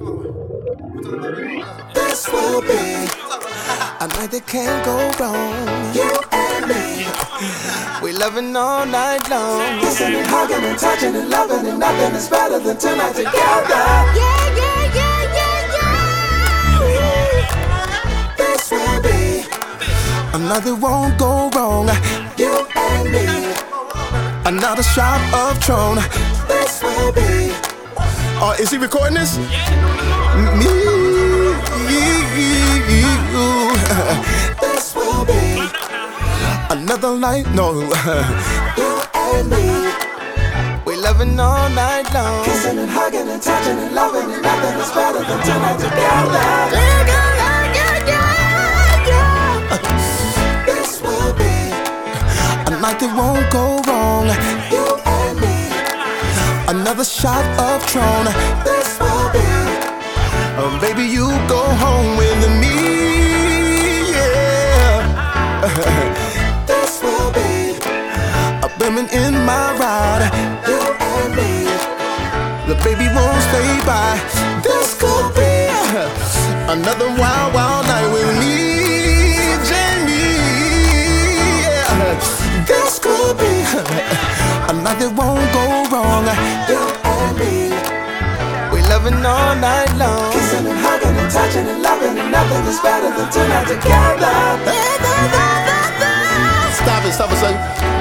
This will be a night that can't go wrong. You and me, we loving all night long. Kissing and hugging and touching and loving, and nothing is better than tonight together. Yeah, yeah, yeah, yeah, yeah. This will be another won't go wrong. You and me, another shot of Tron. This will be. Is he recording this? Me, you. This will be another night. No, you and me, we loving all night long. Kissing and hugging and touching and loving, and nothing is better than tonight together. This will be a night that won't go wrong. You and me, another shot of Tron. This will be. Baby, you go home with me, yeah. This will be a women in my ride. You and me, the baby won't stay by. This could be another wild, wild night with me, Jamie, yeah. This could be a night that won't go wrong. You and me, we loving all night long. Kissing and hugging and touching and loving, and nothing is better than tonight together. Stop it, son.